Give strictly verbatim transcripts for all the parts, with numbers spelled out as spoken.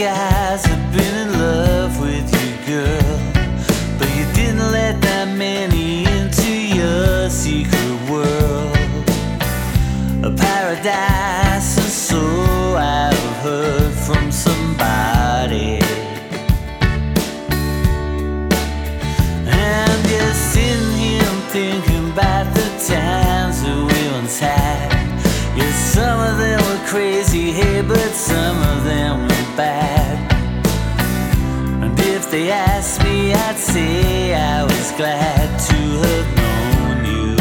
guys have been in love with you, girl, but you didn't let that many into your secret world. A paradise, and so I've heard from somebody. And just sitting here and thinking about the times that we once had. Yes, some of them were crazy, hey, but some of them were bad. And if they asked me, I'd say I was glad to have known you.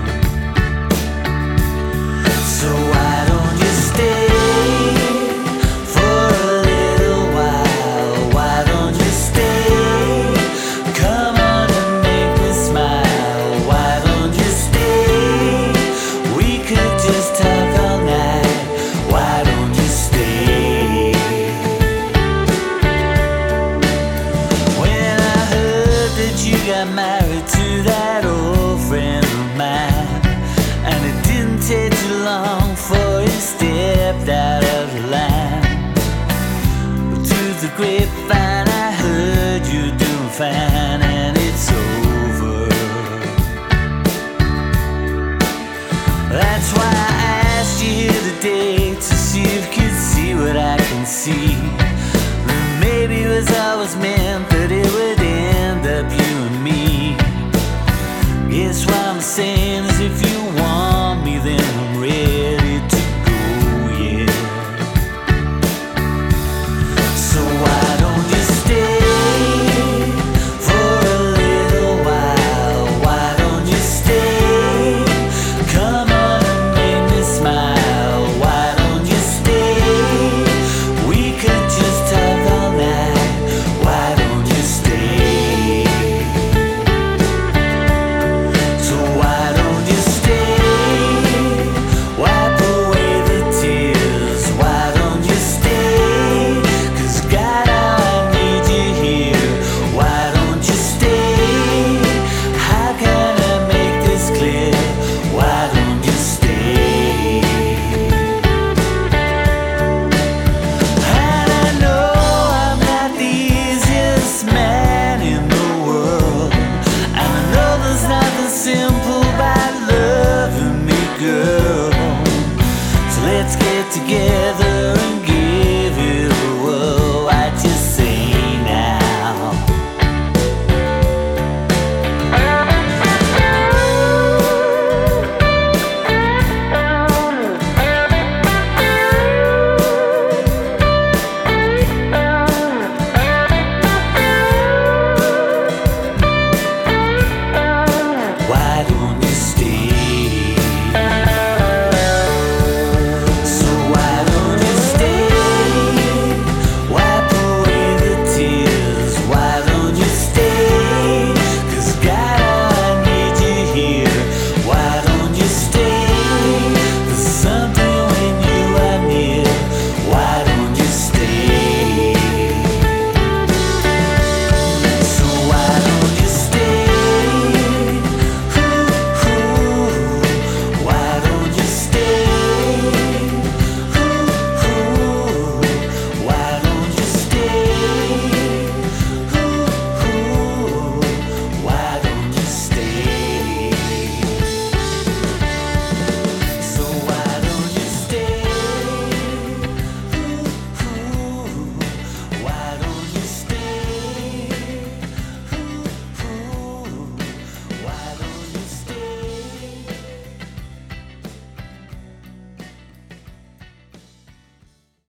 So why don't you stay for a little while? Why don't you stay? Come on and make me smile. Why don't you stay? We could just talk all night. Why don't you stay? When I heard that you got married to that old friend of mine, and it didn't take too long for you stepped out of the line. But through the grapevine I heard you doing fine, and it's over. That's why I asked you here today, to see if you could see what I can see. That maybe it was always meant that it would end up you and me. Guess what I'm saying?